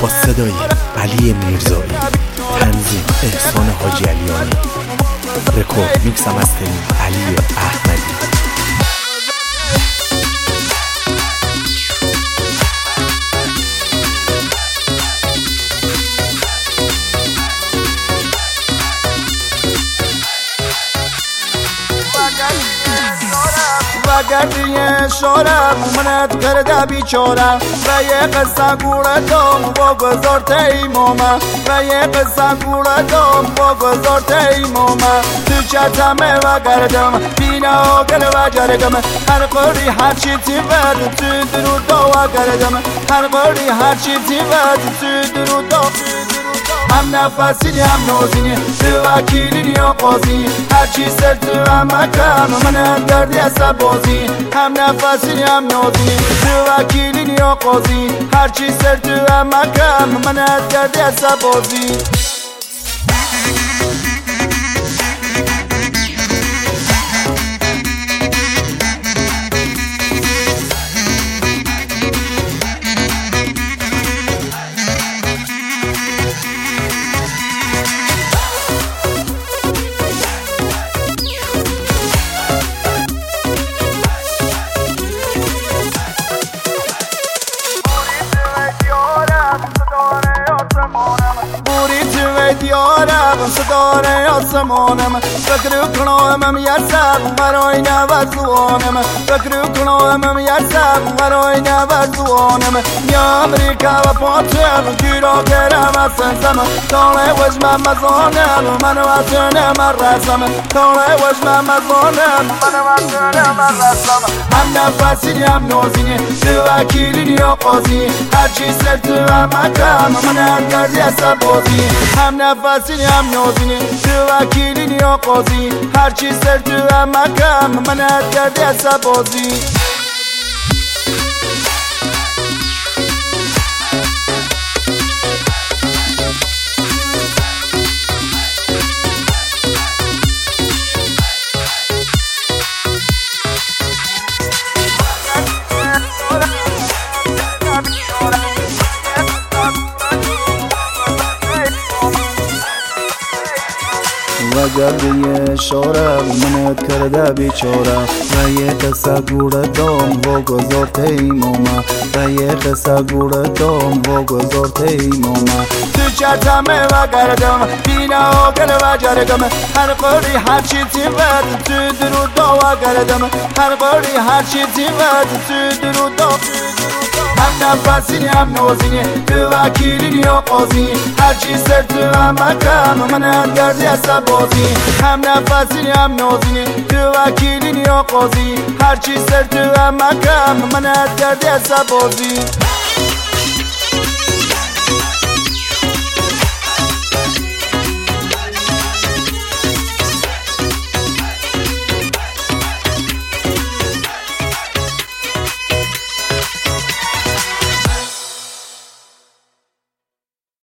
با صدای علی میرزایی، تنظیم احسان حاجی علیانی، رکورد میکس و مسترینگ علی احمدی. وگردیه شارم منت کرده بیچارم و یه قصه گوردم با گذار تیمامه و یه قصه گوردم با گذار تیمامه تو چتمه وگردم بینا و گل وگردم هر قوری هر چی تیبد تو درود وگردم هر قوری هر چی تیبد تو درود هم نفسینی هم نوزینی تو وکیلی یا قاضی هرچی سر تو هم مکم من دردی اصلا بازی هم نفسینی هم نوزینی تو وکیلی یا قاضی هرچی سر تو هم مکم من دردی اصلا بازی. دیارم ستاره آسمانم فکر کنم یسم برای نوزوانم فکر کنم یسم برای نوزوانم یا امریکا و پاتم گیرا کرم اسنسم تاله وجم مزانم من وطن مرسم تاله وجم مزانم من وطن مرسم هم نفسینی هم نوزینی تو وکیلی یا قاضی هرچی سر تو هم مکم من دردی اصلا بازی هم نفسینی هم نوزینی تو وکیلی یا قاضی هرچی سر تو هم مکم من دردی اصلا بازی. وگردیه شارم منت کرده بیچارم و یه قصه گوردم و گذار تیمامه و یه قصه گوردم و گذار تیمامه تو چتمه وگردم بینا و گل وگردم هر قوری هرچی تیبد تو درود وگردم هر قوری هرچی تیبد تو درود هم نفسینی هم نوزینی تو وکیلی یا قاضی هرچی سر تو هم مکم من گردی اصلا بازی هم نفسینی هم نوزینی تو وکیلی یا قاضی هرچی سر تو هم مکم من گردی اصلا بازی.